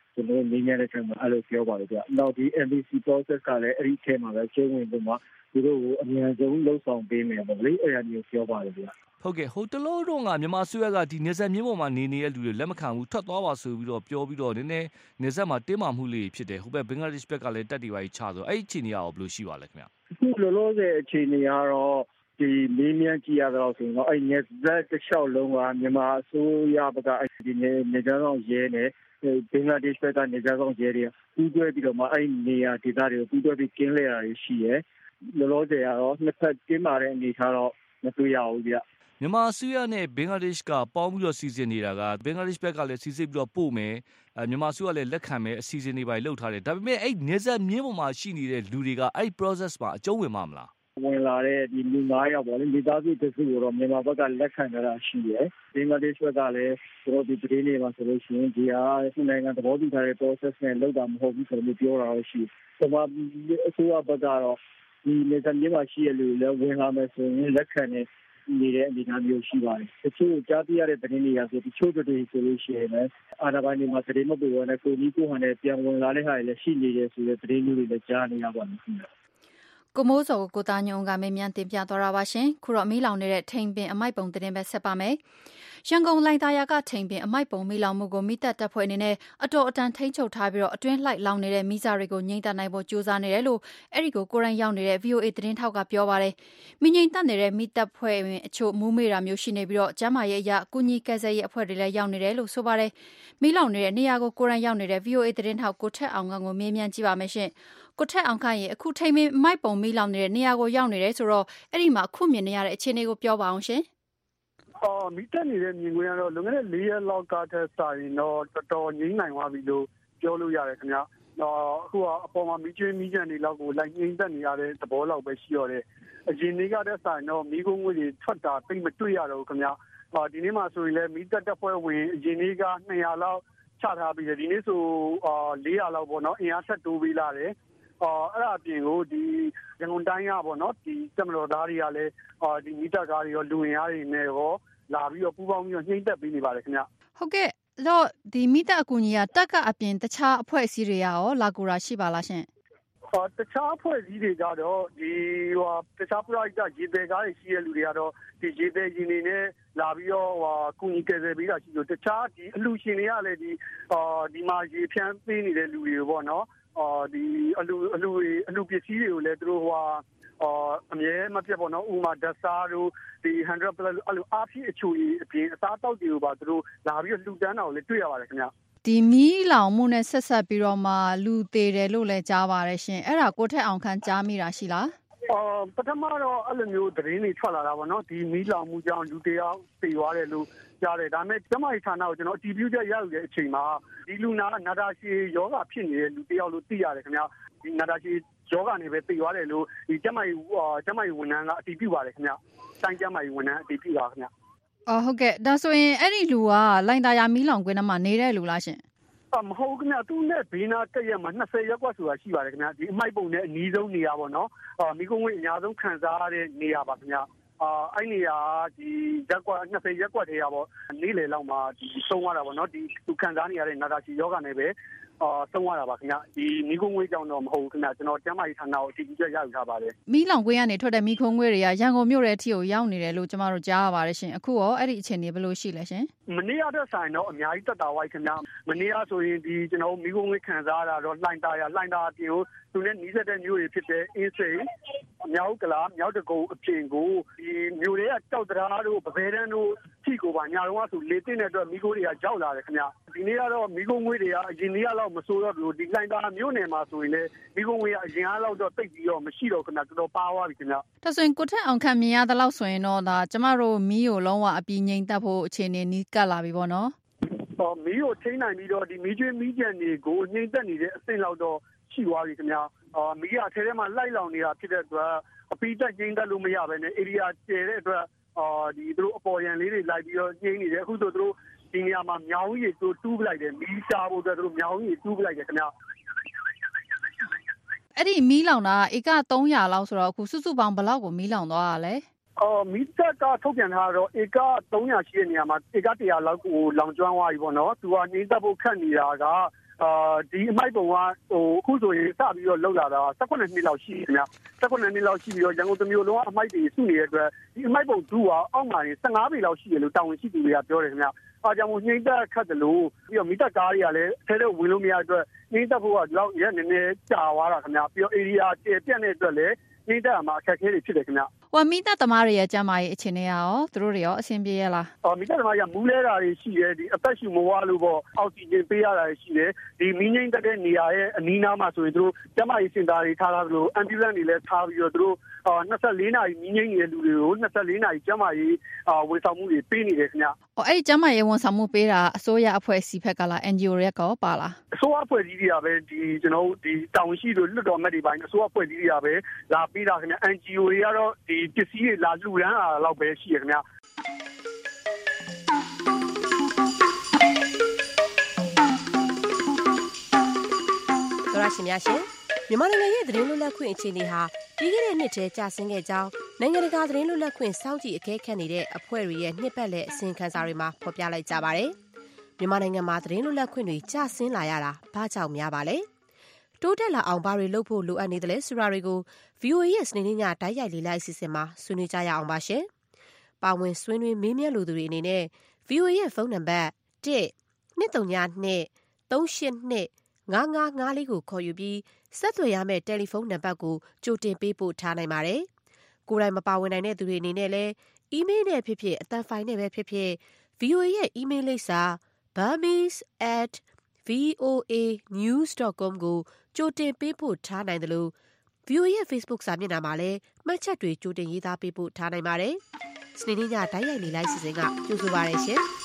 ကျွန်တော်နေနေတဲ့အချိန်မှာအဲ့လိုပြောပါတယ်ဗျ။နောက်ဒီ M B C process ကလည်းအဲ့ဒီအချိန်မှာပဲကျုံးဝင်ပြီးမှသူတို့ကိုအများဆုံးလှုပ်ဆောင်ပေးမယ်ပေါ့လေအဲ့ဒါမျိုးပြောပါတယ်ဗျ။ဟုတ်ကဲ့ဟိုတလို့တော့ကမြန်မာဆွေကဒီနေဆက်မြင်းပေါ်မှာနေနေတဲ့လူတွေလက်မခံဘူးထွက်သွားပါဆိုပြီးတော့ပြောပြီးတော့နည်းနည်းနေဆက်မှာတင်းမာမှုလေးဖြစ်တယ်ဟိုဘက်ဘင်္ဂလားဒေ့ရှ်ဘက်ကလည်းတက်တီပါကြီးချဆိုအဲ့ဒီအခြေအနေရောဘယ်လိုရှိပါလဲခင်ဗျ။အခုလောလောဆယ်အခြေအနေကတော့ဒီမင်းမြန်ကြည့်ရတော့ဆိုတော့အဲ့နေဆက်တစ်လျှောက်လုံးကမြန်မာအစိုးရဘက်ကအဲ့ဒီနေနေကြတော့ရဲနေဘင်္ဂလားဒေ့ရှ်ဘက်ကနေကြတော့ရဲတွေပူးတွဲပြီးတော့မှအဲ့နေရာဒေသတွေကိုပူးတွဲပြီးကင်းလဲရတာရှိရဲလောလောဆယ်ကတော့နှစ်ဖက်ကျင်းမာတဲ့အနေထားတော့မတွေ့ရဘူးဗျမြန်မာအစိုးရနဲ့ဘင်္ဂလားဒေ့ရှ်ကပေါင်းပြီးတော့စီစဉ်နေတာကဘင်္ဂလားဒေ့ရှ်ဘက်ကလည်းစီစစ်ပြီးတော့ပို့မယ်အဲမြန်မာအစိုးရလည်းလက်ခံမယ်အစီအစဉ်တွေပါလုပ်ထားတယ်ဒါပေမဲ့အဲ့နေဆက်မြင်းပေါ်မှာရှိနေတဲ့လူတွေကအဲ့ process မှာအကျုံးဝင်မှာမလားဝင်လာတဲ့ဒီလူငါးယောက်ပေါ့လေမိသားစုတစုကိုတော့မြန်မာဘက်ကလက်ခံကြတာရှိတယ်ဘင်္ဂလားဒေ့ရှ်ဘက်ကလည်းသူတို့ဒီပြည်နေမှာဆိုလို့ရှိရင်ဒီဟာဒီနိုင်ငံသဘောတူထားတဲ့ process နဲ့လုပ်တာမဟုတ်ဘူးဆိုလို့ပြောတာရှိတယ်။ဒါမှအစိုးရဘက်ကတော့ဒီနေဆက်မြင်းမှာရှိရလူလည်းဝင်လာမယ်ဆိုရင်လက်ခံနေနေတဲ့အနေအထားမျိုးရှိပါတယ်။တချို့ကြားသိရတဲ့သတင်းတွေကဆိုတချို့တွေဆိုလို့ရှိရင်အာဏာပိုင်တွေမှာသတင်းမပေါ်နဲ့ကိုကြီးကိုဟန်နဲ့ပြန်ဝင်လာတဲ့ဟာတွေလည်းရှိနေတယ်ဆိုတဲ့သတင်းမျိုးတွေလည်းကြားနေရပါတယ်ခင်ဗျာ။ကိုမိုးစောကိုသားညုံကမင်းမြန်တင်ပြသွားတာပါရှင်။ခုတော့မီးလောင်နေတဲ့ထိန်ပင်အမိုက်ပုံသတင်းပဲဆက်ပါမယ်။ရန်ကုန်လိုင်သာယာကထိန်ပင်အမိုက်ပုံမီးလောင်မှုကိုမိသက်တပ်ဖွဲ့အနေနဲ့အတော်အတန်ထိန်းချုပ်ထားပြီးတော့အတွင်းလှိုက်လောင်နေတဲ့မီးစာတွေကိုငြိမ်းသတ်နိုင်ဖို့ကြိုးစားနေတယ်လို့အဲ့ဒီကိုကိုရိုင်းရောက်နေတဲ့ V O A သတင်းထောက်ကပြောပါတယ်။မီးငြိမ်းသတ်နေတဲ့မိသက်ဖွဲ့အချို့မူးမေးတာမျိုးရှိနေပြီးတော့ကျမ်းမာရေးအရာကုညီကဲဆဲရေးအဖွဲ့တွေလည်းရောက်နေတယ်လို့ဆိုပါတယ်။မီးလောင်နေတဲ့နေရာကိုကိုရိုင်းရောက်နေတဲ့ V O A သတင်းထောက်ကိုထက်အောင်ကကိုမေးမြန်းကြည့်ပါမယ်ရှင်။ကိုထက်အောင်ခန့်ရေအခုထိန်ပင်မိုက်ပုံမီးလောင်နေတဲ့နေရာကိုရောက်နေတယ်ဆိုတော့အဲ့ဒီမှာအခုမြင်နေရတဲ့အခြေအနေကိုပြောပါအောင်ရှင်။အော်မိတက်နေတဲ့မြင်ကွင်းကတော့လွန်ခဲ့တဲ့၄ရက်လောက်ကတည်းကစာရင်တော့တော်တော်ငြိမ်းနိုင်သွားပြီလို့ပြောလို့ရတယ်ခင်ဗျာ။အော်အခုကအပေါ်မှာမီးကျွေးမီးကြံတွေလောက်ကိုလိုက်ငြိမ်းသက်နေရတဲ့သဘောလောက်ပဲရှိတော့တယ်။အရင်နေ့ကတည်းကစာရင်တော့မီးကုန်းငွေတွေထွက်တာတိတ်မတွေ့ရတော့ဘူးခင်ဗျာ။အော်ဒီနေ့မှဆိုရင်လည်းမီးတက်တပ်ဖွဲ့ဝင်အရင်နေ့ကနှစ်ရာလောက်ချထားပြီးတယ်ဒီနေ့ဆိုအော်၄ရာလောက်ပေါ့နော်အင်အားဆက်တိုးပေးလာတယ်။အော်အဲ့ဒါအပြင်ကိုဒီရန်ကုန်တိုင်းကပေါ့နော်ဒီတမတော်သားတွေကလည်းအော်ဒီမီးတက်ကားတွေရောလူဝင်အားတွေနဲ့ရောလာပြီးတော့ပူပေါင်းပြီးတော့နှိမ့်သက်ပေးနေပါတယ်ခင်ဗျဟုတ်ကဲ့တော့ဒီမိသက်အကူကြီးကတက်ကအပြင်တခြားအဖွဲ့အစည်းတွေရောလာကူတာရှိပါလားရှင်ဟောတခြားအဖွဲ့အစည်းတွေကတော့ဒီဟိုတခြား project ရေသည်ကားတွေရှိတဲ့လူတွေကတော့ဒီရေသည်ရင်တွေနဲ့လာပြီးတော့ဟိုကူညီကယ်ဆယ်ပေးတာရှိလို့တခြားဒီအလူရှင်တွေကလည်းဒီအော်ဒီမှာရေဖြန်းပေးနေတဲ့လူတွေပေါ့နော်အော်ဒီအလူအလူအလူပစ္စည်းတွေကိုလည်းသူတို့ဟိုအော်အမြဲမပြတ်ပေါ့နော်ဥမာဒက်ဆာတို့ဒီone hundred plus အဲ့လိုအားဖြည့်အချိုကြီးအပြင်အစားတောက်တွေကိုပါသူတို့လာပြီးတော့လှူဒန်းတာကိုလည်းတွေ့ရပါတယ်ခင်ဗျဒီမီးလောင်မှုနဲ့ဆက်ဆက်ပြီးတော့မှလူသေးတယ်လို့လည်းကြားပါတယ်ရှင်အဲ့ဒါကိုထက်အောင်ခန့်ကြားမိတာရှိလားအော်ပထမတော့အဲ့လိုမျိုးသတင်းတွေထွက်လာတာပေါ့နော်ဒီမီးလောင်မှုကြောင့်လူတယောက်သေသွားတယ်လို့ကြားတယ်ဒါပေမဲ့ကျမကြီးဌာနကိုကျွန်တော်အတည်ပြုချက်ရယူတဲ့အချိန်မှာဒီလူနာကနာတာရှည်ယောဂဖြစ်နေတဲ့လူတယောက်လို့သိရတယ်ခင်ဗျဒီနာတာရှည်ယောဂနေပဲသိသွားတယ်လို့ဒီကျမကြီးကျမကြီးဝန်ထမ်းကအတည်ပြုပါတယ်ခင်ဗျတိုင်းကျမကြီးဝန်ထမ်းအတည်ပြုပါခင်ဗျအော်ဟုတ်ကဲ့ဒါဆိုရင်အဲ့ဒီလူကလိုင်တာယာမီးလောင်ကွင်းထဲမှာနေတဲ့လူလားရှင်အမဟုတ်ခင်ဗျသူနဲ့ဘေးနာတက်ရက်မှာ20ရက်ကွက်ဆိုတာရှိပါတယ်ခင်ဗျဒီအမိုက်ပုံနဲ့အနီးဆုံးနေရာပေါ့နော်အော်မိကုန်းဝင်းအများဆုံးခံစားရတဲ့နေရာပါခင်ဗျအာအဲ့နေရာဒီရက်ကွက်20ရက်ကွက်တည်းရပေါ့နေ့လေလောက်မှာဒီသုံးရတာပေါ့နော်ဒီသူခံစားနေရတဲ့နာတာချီယောဂနဲ့ပဲအော်သုံးရတာပါခင်ဗျဒီမိကုန်းဝေးကြောင့်တော့မဟုတ်ဘူးခင်ဗျကျွန်တော်ကျမ်းမာရေးဌာနကိုအတည်ပြုချက်ရယူထားပါတယ်မီးလောင်ကွင်းကနေထွက်တဲ့မိကုန်းဝေးတွေကရန်ကုန်မြို့ရဲ့အထိကိုရောက်နေတယ်လို့ကျမတို့ကြားရပါတယ်ရှင်အခုရောအဲ့ဒီအခြေအနေဘယ်လိုရှိလဲရှင်မနေ့ကတည်းကဆိုင်တော့အများကြီးတက်တာဝိုက်ခင်ဗျမနေ့ကဆိုရင်ဒီကျွန်တော်မိကုန်းဝေးခံစားရတာတော့လှိုင်တာရလှိုင်တာအပြင်ကိုသူနဲ့နီးစပ်တဲ့မြို့တွေဖြစ်တဲ့အင်းစိန်မြောက်ကလာမြောက်တကုံအပြင်ကိုဒီမြို့တွေကကြောက်တရားတို့ပပဲတန်းတို့ထိကိုပါညာတော့ဆိုလေတင်တဲ့အတွက်မိခိုးတွေကကြောက်လာတယ်ခင်ဗျဒီနေ့ကတော့မိခိုးငွေတွေကအရင်နေ့ကတော့မစိုးတော့ဘူးဒီလိုင်းတာမြို့နယ်မှာဆိုရင်လည်းမိခိုးငွေကအရင်အားလောက်တော့တိတ်ပြီးတော့မရှိတော့ခင်ဗျတော်တော်ပါသွားပြီခင်ဗျဒါဆိုရင်ကိုထက်အောင်ခံမြင်ရတဲ့လောက်ဆိုရင်တော့ဒါကျမတို့မီးကိုလုံးဝအပြင်းငိမ့်တတ်ဖို့အခြေအနေနီးကပ်လာပြီပေါ့နော်ဟောမီးကိုထိန်းနိုင်ပြီးတော့ဒီမီးကျွေးမီးကြံတွေကိုငိမ့်သက်နေတဲ့အဆင့်လောက်တော့ရှိသွားပြီခင်ဗျအော်မီးရထဲထဲမှာလိုက်လောင်နေတာဖြစ်တဲ့အတွက်အပီးတက်ငိမ့်သက်လို့မရဘဲနဲ့ area ကျယ်တဲ့အတွက်အော်ဒီသူတို့အပေါ်ရန်လေးတွေလိုက်ပြီးတော့ငိမ့်နေတယ်အခုဆိုသူတို့ဒီနေရာမှာမြောင်းကြီးကိုတူးပလိုက်တယ်မီးရှားဖို့အတွက်သူတို့မြောင်းကြီးတူးပလိုက်တယ်ခင်ဗျအဲ့ဒီမီးလောင်တာဧကသုံးရာလောက်ဆိုတော့အခုစုစုပေါင်းဘယ်လောက်ကိုမီးလောင်သွားတာလဲအော်မီးတက်ကထုတ်ပြန်ထားတော့ဧကသုံးရာရှိတဲ့နေရာမှာဧကတစ်ရာလောက်ကိုလောင်ကျွမ်းသွားပြီပေါ့နော်သူကငိမ့်သက်ဖို့ခက်နေတာကဒီအမိုက်ပုံကဟိုအခုဆိုရင်စပြီးတော့လောက်လာတာ၁၈နှစ်လောက်ရှိခင်ဗျ၁၈နှစ်လောက်ရှိပြီးတော့ရန်ကုန်တစ်မြို့လုံးကအမိုက်တွေစုနေတဲ့အတွက်ဒီအမိုက်ပုံဒူကအောက်မှာနေ၁၅ပေလောက်ရှိတယ်လို့တာဝန်ရှိသူတွေကပြောတယ်ခင်ဗျအားကြောင့်ညှိနှိုင်းခတ်တယ်လို့ပြီးတော့မိသက်ကားတွေကလည်းအဲထဲဝင်လို့မရအတွက်ညှိနှိုင်းဖို့ကဒီလောက်ရက်နည်းနည်းကြာသွားတာခင်ဗျပြီးတော့ area တည်ပြန့်တဲ့အတွက်လည်းညှိနှိုင်းမှာအခက်အခဲတွေဖြစ်တယ်ခင်ဗျဟိုမိသက်သမားတွေရဲ့ကျန်းမာရေးအခြေအနေရောသူတို့တွေရောအဆင်ပြေရလားအော်မိသက်သမားကမူးလဲတာတွေရှိတယ်ဒီအသက်ရှူမဝလို့ပေါ့အောက်ဆီဂျင်ပေးရတာရှိတယ်ဒီမီးငိမ့်တက်တဲ့နေရာရဲ့အနီးနားမှာဆိုရင်သူတို့ကျန်းမာရေးစင်တာတွေထားတာလို့ ambulance တွေလည်းထားပြီးတော့သူတို့၂၄နာရီမီးငိမ့်နေတဲ့လူတွေကို၂၄နာရီကျန်းမာရေးဝန်ဆောင်မှုတွေပေးနေတယ်ခင်ဗျအော်အဲ့ဒီကျန်းမာရေးဝန်ဆောင်မှုပေးတာအစိုးရအဖွဲ့အစည်းဘက်ကလား N G O တွေကရောပါလားအစိုးရအဖွဲ့အစည်းတွေကပဲဒီကျွန်တော်တို့ဒီတောင်ရှိတို့လွတ်တော်မဲ့တွေပိုင်းအစိုးရအဖွဲ့အစည်းတွေကပဲလာပေးတာခင်ဗျ N G O တွေကတော့ဒီပစ္စည်းတွေလာလူရန်အားလောက်ပဲရှိရခင်ဗျတော်ရရှိများရှင်မြန်မာနိုင်ငံရဲ့သတင်းလွတ်လပ်ခွင့်အခြေအနေဟာပြီးခဲ့တဲ့နှစ်ထဲကျဆင်းခဲ့ကြောင်းနိုင်ငံတကာသတင်းလွတ်လပ်ခွင့်စောင့်ကြည့်အကဲခတ်နေတဲ့အဖွဲ့တွေရဲ့နှစ်ပတ်လည်အစီရင်ခံစာတွေမှာဖော်ပြလိုက်ကြပါတယ်။မြန်မာနိုင်ငံမှာသတင်းလွတ်လပ်ခွင့်တွေကျဆင်းလာရတာဘာကြောင့်များပါလဲ။တိုးတက်လာအောင်ဘာတွေလုပ်ဖို့လိုအပ်နေသလဲဆိုတာတွေကို V O A ရဲ့စနေနေ့ညတိုက်ရိုက်လေ့လာအစီအစဉ်မှာဆွေးနွေးကြရအောင်ပါရှင်။ပါဝင်ဆွေးနွေးမေးမြန်းလိုသူတွေအနေနဲ့ V O A ရဲ့ဖုန်းနံပါတ်တစ် ၂၃၂ ၃၈၂ ၅၅၅လေးကိုခေါ်ယူပြီးဆက်သွယ်ရမယ့်တယ်လီဖုန်းနံပါတ်ကိုကြိုတင်ပေးပို့ထားနိုင်ပါတယ်။ကိုယ်တိုင်မပါဝင်နိုင်တဲ့သူတွေအနေနဲ့လည်းအီးမေးလ်နဲ့ဖြစ်ဖြစ်အသံဖိုင်နဲ့ပဲဖြစ်ဖြစ် V O A ရဲ့အီးမေးလ်လိပ်စာ burmese at voa news dot com ကိုကြိုတင်ပေးပို့ထားနိုင်တယ်လို့ V O A ရဲ့ Facebook စာမျက်နှာမှာလည်းမှတ်ချက်တွေကြိုတင်ရေးသားပေးပို့ထားနိုင်ပါတယ်။စနေနေ့ညတိုက်ရိုက်လေ့လာစီစဉ်ကကြိုဆိုပါရရှင်။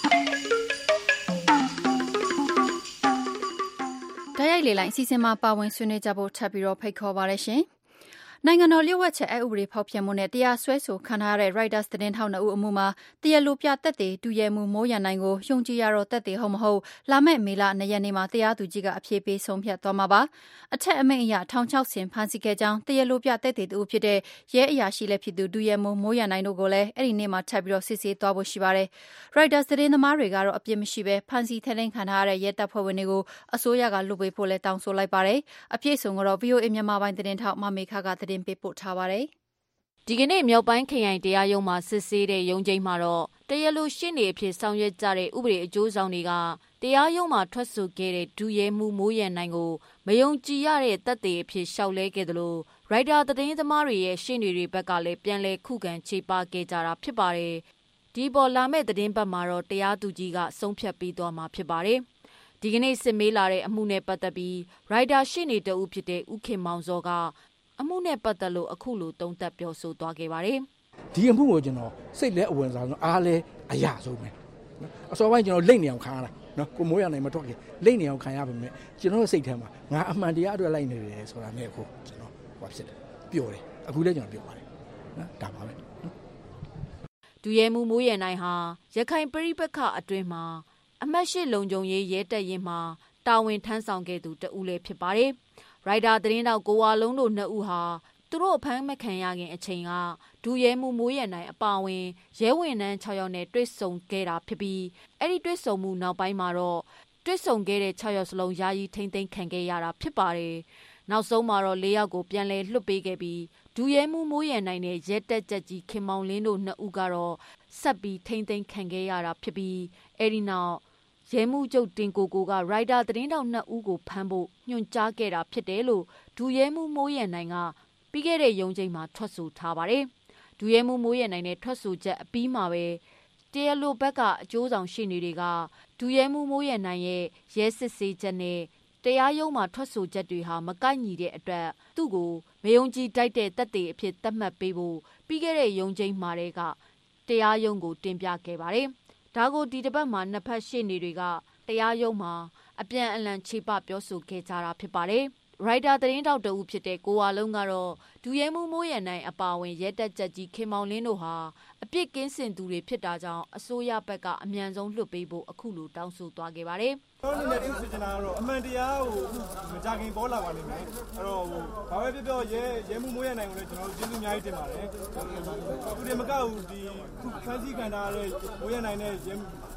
တိုက်ရိုက်လေလိုင်းအစီအစဉ်မှာပါဝင်ဆွေးနွေးကြဖို့ထပ်ပြီးတော့ဖိတ်ခေါ်ပါရရှင်။နိုင်ငံတော်လျှို့ဝှက်ချက်အက်ဥပဒေဖောက်ဖျက်မှုနဲ့တရားစွဲဆိုခံထားရတဲ့ Reuters သတင်းထောက်နှစ်ဦးအမှုမှာတရားလိုပြသက်သေဒုရဲမှူးမိုးရန်နိုင်ကိုယုံကြည်ရတော့သက်သေဟုတ်မဟုတ်လာမယ့်မေလ၂ရက်နေ့မှာတရားသူကြီးကအဖြေပေးဆုံးဖြတ်သွားမှာပါ။အထက်အမိန့်အရထောင်၆ဆင်ဖမ်းဆီးခဲ့ကြောင်းတရားလိုပြသက်သေတူဖြစ်တဲ့ရဲအရာရှိလည်းဖြစ်သူဒုရဲမှူးမိုးရန်နိုင်တို့ကိုလည်းအဲ့ဒီနေ့မှာထပ်ပြီးတော့စစ်ဆေးသွားဖို့ရှိပါတယ်။ Reuters သတင်းသမားတွေကတော့အပြစ်မရှိဘဲဖမ်းဆီးထိန်းသိမ်းခံထားရတဲ့ရဲတပ်ဖွဲ့ဝင်တွေကိုအစိုးရကလွှတ်ပေးဖို့လည်းတောင်းဆိုလိုက်ပါတယ်။အပြည့်အစုံကတော့ V O A မြန်မာပိုင်းသတင်းထောက်မမေခကသတင်းပေးပို့ထားပါတယ်ဒီကနေ့မြောက်ပိုင်းခရိုင်တရားရုံးမှာစစ်ဆေးတဲ့ရုံးချိန်မှာတော့တရားလိုရှင်းနေအဖြစ်ဆောင်ရွက်ကြတဲ့ဥပဒေအကျိုးဆောင်တွေကတရားရုံးမှာထွက်ဆိုခဲ့တဲ့ဒုရဲမှူးမိုးရန်နိုင်ကိုမယုံကြည်ရတဲ့သက်သေအဖြစ်ရှောက်လဲခဲ့တယ်လို့ရိုက်တာသတင်းသမားတွေရဲ့ရှင်းနေတွေဘက်ကလည်းပြန်လည်ခုခံချေပခဲ့ကြတာဖြစ်ပါတယ်။ဒီပေါ်လာမဲ့သတင်းပတ်မှာတော့တရားသူကြီးကဆုံးဖြတ်ပေးသွားမှာဖြစ်ပါတယ်။ဒီကနေ့စစ်မေးလာတဲ့အမှုနဲ့ပတ်သက်ပြီးရိုက်တာရှင်းနေတဦးဖြစ်တဲ့ဦးခင်မောင်စောကအမှုနဲ့ပတ်သက်လို့အခုလိုတုံ့တက်ပြောဆိုသွားခဲ့ပါတယ်။ဒီအမှုကိုကျွန်တော်စိတ်လဲအဝင်စားဆုံးအားလဲအရာဆုံးပဲ။အစောပိုင်းကျွန်တော်လိတ်နေအောင်ခံရတာနော်ကိုမိုးရနိုင်မထွက်ခင်လိတ်နေအောင်ခံရပါမယ်။ကျွန်တော်စိတ်ထဲမှာငါအမှန်တရားအတွက်လိုက်နေတယ်ဆိုတာနဲ့အခုကျွန်တော်ဟောဖြစ်တယ်။ပျော်တယ်။အခုလည်းကျွန်တော်ပျော်ပါတယ်။နော်ဒါပါပဲ။ဒုရဲမှူးမိုးရနိုင်ဟာရခိုင်ပြည်ပခအတွင်းမှာအမတ်ရှိလုံခြုံရေးရဲတပ်ရင်းမှာတာဝန်ထမ်းဆောင်ခဲ့သူတဦးလည်းဖြစ်ပါတယ်။ရိုက်တာသတင်းတောက်ကိုဝါလုံးတို့နှစ်ဦးဟာသူတို့အဖမ်းမခံရခင်အချိန်ကဒူရဲမှုမိုးရနိုင်အပါဝင်ရဲဝင်နှန်း၆ယောက်နဲ့တွေ့ဆုံခဲ့တာဖြစ်ပြီးအဲ့ဒီတွေ့ဆုံမှုနောက်ပိုင်းမှာတော့တွေ့ဆုံခဲ့တဲ့၆ယောက်စလုံးယာယီထိမ့်သိမ်းခံခဲ့ရတာဖြစ်ပါတယ်။နောက်ဆုံးမှာတော့၄ယောက်ကိုပြန်လည်လွှတ်ပေးခဲ့ပြီးဒူရဲမှုမိုးရနိုင်နဲ့ရဲတက်ကြကြီးခင်မောင်လင်းတို့နှစ်ဦးကတော့ဆက်ပြီးထိမ့်သိမ်းခံခဲ့ရတာဖြစ်ပြီးအဲ့ဒီနောက်ရဲမှုချုပ်တင်ကိုကိုကရိုက်တာသတင်းတောက်နှစ်ဦးကိုဖမ်းဖို့ညွှန်ကြားခဲ့တာဖြစ်တယ်လို့ဒူရဲမှုမိုးရနိုင်ကပြီးခဲ့တဲ့ရုံးချိန်မှာထွက်ဆိုထားပါတယ်။ဒူရဲမှုမိုးရနိုင်နဲ့ထွက်ဆိုချက်အပြီးမှာပဲတရားလိုဘက်ကအကျိုးဆောင်ရှေ့နေတွေကဒူရဲမှုမိုးရနိုင်ရဲ့ရဲစစ်ဆေးချက်နဲ့တရားရုံးမှာထွက်ဆိုချက်တွေဟာမကိုက်ညီတဲ့အတွက်သူ့ကိုမယုံကြည်တိုက်တဲ့သက်သေအဖြစ်သတ်မှတ်ပေးဖို့ပြီးခဲ့တဲ့ရုံးချိန်မှာတည်းကတရားရုံးကိုတင်ပြခဲ့ပါတယ်။ဒါကိုဒီတစ်ပတ်မှာနှစ်ဖက်ရှေ့နေတွေကတရားရုံးမှာအပြန်အလှန်ချေပပြောဆိုခဲ့ကြတာဖြစ်ပါတယ်။ရိုက်တာသတင်းတောက်တဦးဖြစ်တဲ့ကိုဝါလုံးကတော့ဒူရဲမှုမိုးရနိုင်အပါဝင်ရဲတက်ချက်ကြီးခင်မောင်လင်းတို့ဟာအပြစ်ကင်းစင်သူတွေဖြစ်တာကြောင့်အစိုးရဘက်ကအမြန်ဆုံးလွှတ်ပေးဖို့အခုလိုတောင်းဆိုသွားခဲ့ပါတယ်။ကျွန်တော်တို့အနေနဲ့သိချင်တာကတော့အမှန်တရားကိုမကြခင်ပေါ်လာပါလိမ့်မယ်။အဲ့တော့ဟိုဘာပဲပြောပြောရဲရဲမှုမိုးရနိုင်ကိုလည်းကျွန်တော်တို့ကျေးဇူးအများကြီးတင်ပါတယ်။အခုဒီမကဘူးဒီဖန်စီခံထားရတဲ့မိုးရနိုင်တဲ့ရဲ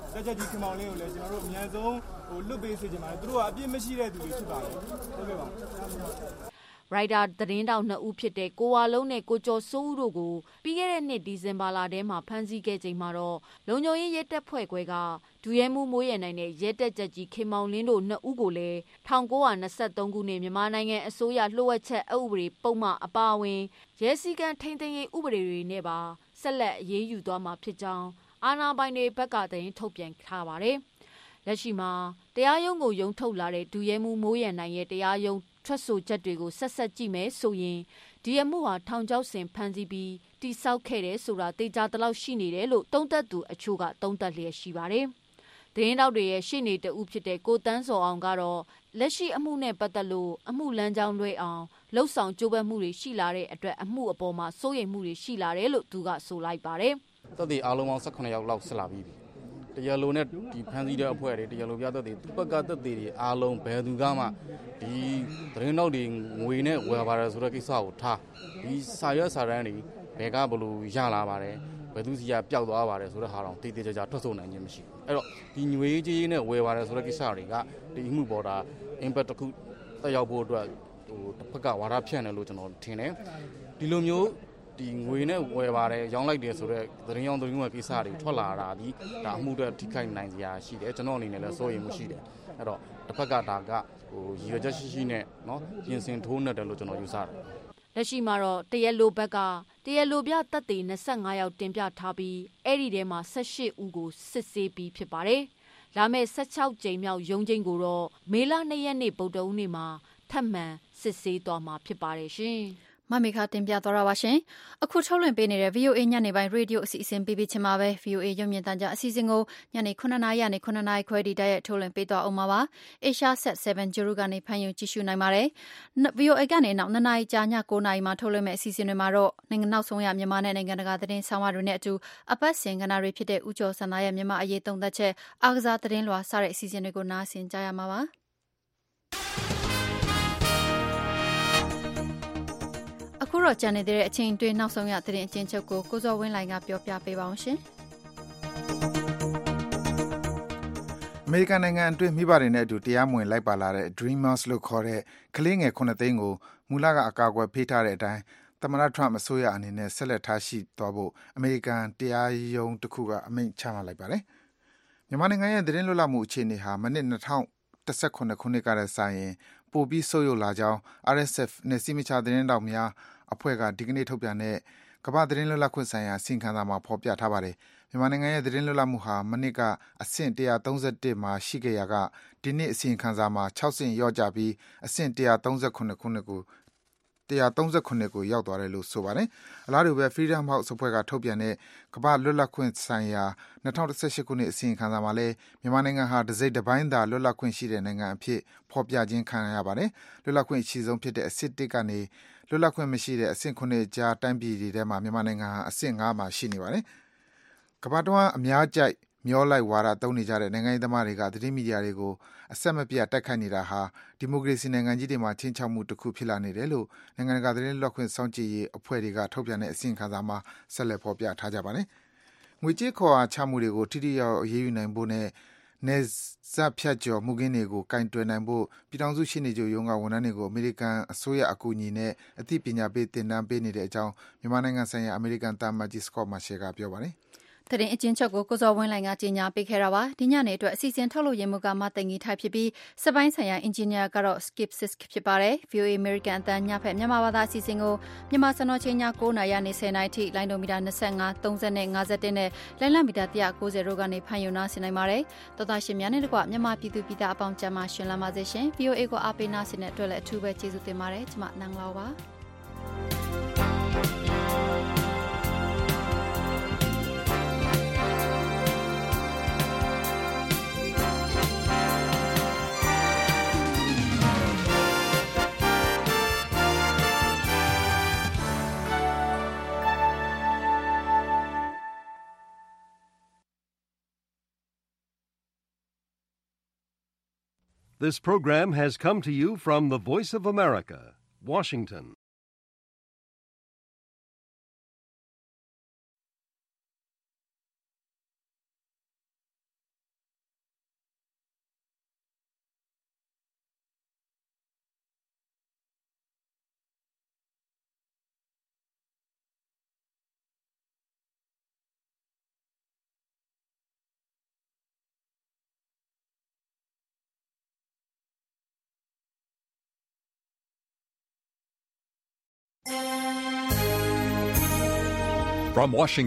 တက်ချက်ကြီးခင်မောင်လင်းကိုလည်းကျွန်တော်တို့အများဆုံးဟိုလွတ်ပေးစေချင်ပါတယ်သူတို့ကအပြစ်မရှိတဲ့သူတွေဖြစ်ပါတယ်ဟုတ်ကဲ့ပါရိုက်တာသတင်းတောက်နှစ်ဦးဖြစ်တဲ့ကိုဝါလုံးနဲ့ကိုကျော်စိုးဦးတို့ကိုပြီးခဲ့တဲ့နှစ်ဒီဇင်ဘာလထဲမှာဖမ်းဆီးခဲ့ချိန်မှာတော့လုံခြုံရေးရဲတပ်ဖွဲ့ခွဲကဒူရဲမှုမိုးရနိုင်တဲ့ရဲတပ်ချက်ကြီးခင်မောင်လင်းတို့နှစ်ဦးကိုလည်း၁၉၂၃ခုနှစ်မြန်မာနိုင်ငံအစိုးရလှုပ်ဝက်ချက်အဥပဒေပုံမှန်အပါအဝင်ရဲစည်းကမ်းထိန်းသိမ်းရေးဥပဒေတွေနဲ့ပါဆက်လက်အရေးယူသွားမှာဖြစ်ကြောင်းအာဏာပိုင်တွေဘက်ကသတင်းထုတ်ပြန်ထားပါတယ်။လက်ရှိမှာတရားရုံးကိုရုံးထုတ်လာတဲ့ဒူရဲမှုမိုးရနိုင်ရဲ့တရားရုံးထွက်ဆိုချက်တွေကိုဆက်ဆက်ကြည့်မယ်ဆိုရင်ဒီအမှုဟာထောင်ချောက်ဆင်ဖမ်းဆီးပြီးတိဆောက်ခဲ့တယ်ဆိုတာတေချာတလောက်ရှိနေတယ်လို့သုံးသပ်သူအချို့ကသုံးသပ်လျက်ရှိပါတယ်။သတင်းတောက်တွေရဲ့ရှေ့နေတဦးဖြစ်တဲ့ကိုတန်းစောအောင်ကတော့လက်ရှိအမှုနဲ့ပတ်သက်လို့အမှုလမ်းကြောင်းလွဲအောင်လှုပ်ဆောင်ကြိုးပမ်းမှုတွေရှိလာတဲ့အတွက်အမှုအပေါ်မှာစိုးရိမ်မှုတွေရှိလာတယ်လို့သူကဆိုလိုက်ပါတယ်။သက်သေအားလုံးပေါင်း၁၈ယောက်လောက်ဆက်လာပြီးပြီ။တရားလိုနဲ့ဒီဖန်စီတဲ့အဖွဲ့တွေတရားလိုပြသက်သေသူ့ဘက်ကသက်သေတွေအားလုံးဘယ်သူကမှဒီသတင်းတောက်တွေငွေနဲ့ဝယ်ပါတယ်ဆိုတဲ့ကိစ္စကိုထားဒီစာရွက်စာတမ်းတွေဘယ်ကဘလို့ရလာပါတယ်ဘယ်သူစီကပျောက်သွားပါတယ်ဆိုတဲ့ဟာတော့တည်တည်ကြကြထွက်ဆိုနိုင်ခြင်းမရှိဘူးအဲ့တော့ဒီငွေကြေးနဲ့ဝယ်ပါတယ်ဆိုတဲ့ကိစ္စတွေကဒီအမှုပေါ်တာ impact တစ်ခုတက်ရောက်ဖို့အတွက်ဟိုတစ်ဖက်ကဝါဒဖြန့်တယ်လို့ကျွန်တော်ထင်တယ်ဒီလိုမျိုးဒီငွေနဲ့ဝယ်ပါတယ်ရောင်းလိုက်တယ်ဆိုတော့သတင်းရောင်းသတင်းဝယ်ကိစ္စတွေထွက်လာတာဒီဒါအမှုတွေထိခိုက်နိုင်စရာရှိတယ်ကျွန်တော်အနေနဲ့လည်းစိုးရိမ်မှုရှိတယ်အဲ့တော့တစ်ဖက်ကဒါကဟိုရည်ရွယ်ချက်ရှိရှိနဲ့เนาะပြင်ဆင်ထိုးနေတယ်လို့ကျွန်တော်ယူဆတယ်လက်ရှိမှာတော့တရက်လိုဘက်ကတရက်လိုပြတပ်သေး၂၅ယောက်တင်ပြထားပြီးအဲ့ဒီထဲမှာ၁၈ဦးကိုစစ်ဆေးပြီးဖြစ်ပါတယ်လာမယ့်၁၆ကြိမ်မြောက်ရုံးချိန်ကိုတော့မေလ၂ရက်နေ့ဗုဒ္ဓဟူးနေ့မှာထပ်မံစစ်ဆေးသွားမှာဖြစ်ပါတယ်ရှင်မမေခတင်ပြသွားတာပါရှင်အခုထုတ်လွှင့်ပေးနေတဲ့ ဗီအိုအေ ညနေပိုင်းရေဒီယိုအစီအစဉ်ပေးပြီးချင်ပါပဲ ဗီအိုအေ ရုပ်မြင်သံကြားအစီအစဉ်ကိုညနေ9နာရီနဲ့9နာရီခွဲဒီတိုက်ရိုက်ထုတ်လွှင့်ပေးသွားအောင်ပါ Asia Set 7 Juru ကနေဖန်ယူကြည့်ရှုနိုင်ပါတယ် ဗီအိုအေ ကနေနောက်၂နာရီကြာည9နာရီမှာထုတ်လွှင့်မယ့်အစီအစဉ်တွေမှာတော့နိုင်ငံနောက်ဆုံးရမြန်မာနဲ့နိုင်ငံတကာသတင်းဆောင်မတွေနဲ့အတူအပတ်စဉ်ကဏ္ဍတွေဖြစ်တဲ့ဥကျော်စံသားရဲ့မြန်မာအရေးသုံးသပ်ချက်အားကစားသတင်းလွှာစတဲ့အစီအစဉ်တွေကိုနားဆင်ကြရမှာပါအခုတော့ကြံနေတဲ့အချိန်တွင်းနောက်ဆုံးရသတင်းအကျဉ်းချုပ်ကိုကိုစောဝင်းလိုင်ကပြောပြပေးပါအောင်ရှင်အမေရိကန်နိုင်ငံအတွင်းမိဘတွေနဲ့အတူတရားမဝင်လိုက်ပါလာတဲ့ Dreamers လို့ခေါ်တဲ့ကလေးငယ်ခုနှစ်သိန်းကိုမူလကအကာအကွယ်ပေးထားတဲ့အတိုင်းသမ္မတ Trump အစိုးရအနေနဲ့ဆက်လက်ထားရှိသွားဖို့အမေရိကန်တရားရုံးတစ်ခုကအမိန့်ချမှတ်လိုက်ပါတယ်မြန်မာနိုင်ငံရဲ့သတင်းလွတ်လပ်မှုအခြေအနေဟာမနှစ်၂၀၁၈ခုနှစ်ကတည်းကစရင်ပိုပြီးဆုတ်ယုတ်လာကြောင်း R S F နဲ့စီမချသတင်းတောက်များအဖွဲ့ကဒီကနေ့ထုတ်ပြန်တဲ့ကမ္ဘာသတင်းလွတ်လပ်ခွင့်ဆိုင်ရာအစီရင်ခံစာမှာဖော်ပြထားပါတယ်။မြန်မာနိုင်ငံရဲ့သတင်းလွတ်လပ်မှုဟာမနှစ်ကအဆင့်one thirty-oneမှာရှိခဲ့ရာကဒီနှစ်အစီရင်ခံစာမှာsixဆင့်လျော့ကျပြီးအဆင့်one thirty-sevenခုနှစ်ကိုone thirty-sevenကိုရောက်သွားတယ်လို့ဆိုပါတယ်။အလားတူပဲ Freedom House အဖွဲ့ကထုတ်ပြန်တဲ့ကမ္ဘာလွတ်လပ်ခွင့်ဆိုင်ရာ၂၀၁၈ခုနှစ်အစီရင်ခံစာမှာလည်းမြန်မာနိုင်ငံဟာတစ်စိတ်တစ်ပိုင်းသာလွတ်လပ်ခွင့်ရှိတဲ့နိုင်ငံအဖြစ်ဖော်ပြခြင်းခံရပါတယ်။လွတ်လပ်ခွင့်အရှိဆုံးဖြစ်တဲ့အဆင့်oneကနေလွတ်လပ်ခွင့်မရှိတဲ့အဆင့်nineကြားတိုင်းပြည်တွေထဲမှာမြန်မာနိုင်ငံဟာအဆင့်fiveမှာရှိနေပါတယ်။ကမ္ဘာတဝန်းအများကြိုက်မျောလိုက်ဝါဒသုံးနေကြတဲ့နိုင်ငံရေးသမားတွေကသတင်းမီဒီယာတွေကိုအဆက်မပြတ်တိုက်ခိုက်နေတာဟာဒီမိုကရေစီနိုင်ငံကြီးတွေမှာချင်းချောက်မှုတစ်ခုဖြစ်လာနေတယ်လို့နိုင်ငံတကာသတင်းလွတ်လပ်ခွင့်စောင့်ကြည့်ရေးအဖွဲ့တွေကထုတ်ပြန်တဲ့အစီရင်ခံစာမှာဆက်လက်ဖော်ပြထားကြပါတယ်။ငွေကြေးခေါ်အားချမှုတွေကိုထိထိရောက်အရေးယူနိုင်ဖို့နဲ့နယ်စပ်ဖြတ်ကျော်မှုကင်းတွေကိုကင်တွယ်နိုင်ဖို့ပြည်ထောင်စုရှေ့နေချုပ်ရုံးကဝန်ထမ်းတွေကိုအမေရိကန်အစိုးရအကူအညီနဲ့အသိပညာပေးသင်တန်းပေးနေတဲ့အကြောင်းမြန်မာနိုင်ငံဆိုင်ရာအမေရိကန်သံအမတ်ကြီး Scott Marshall ကပြောပါတယ်။သတင်းအကျဉ်းချုပ်ကိုကိုစောဝင်းလိုင်ကကြီးညာပေးခဲ့တာပါဒီညနေအတွက်အစီအစဉ်ထုတ်လို့ရမှုကမတင်ကြီးထိုက်ဖြစ်ပြီးစပိုင်းဆိုင်ရာအင်ဂျင်နီယာကတော့ Skip Sisk ဖြစ်ပါတယ် ဗီအိုအေ American အတန်းညဖက်မြန်မာဘာသာအစီအစဉ်ကိုမြန်မာစံတော်ချိန်ညnineနာရီနေtenနာရီထိလိုင်းဒိုမီတာtwenty-five, thirtyနဲ့fiftyနဲ့လိုင်းလမီတာone ninetyတို့ကနေဖန်ယူနာဆင်နိုင်ပါတယ်တော်သားရှင်များနဲ့တကွမြန်မာပြည်သူပြည်သားအပေါင်းကြမှာရှင်လာပါစေရှင် ဗီအိုအေ ကိုအားပေးနာဆင်တဲ့အတွက်လည်းအထူးပဲကျေးဇူးတင်ပါတယ်ကျွန်မနန်းလောပါ This program has come to you from the Voice of America, Washington. From Washington.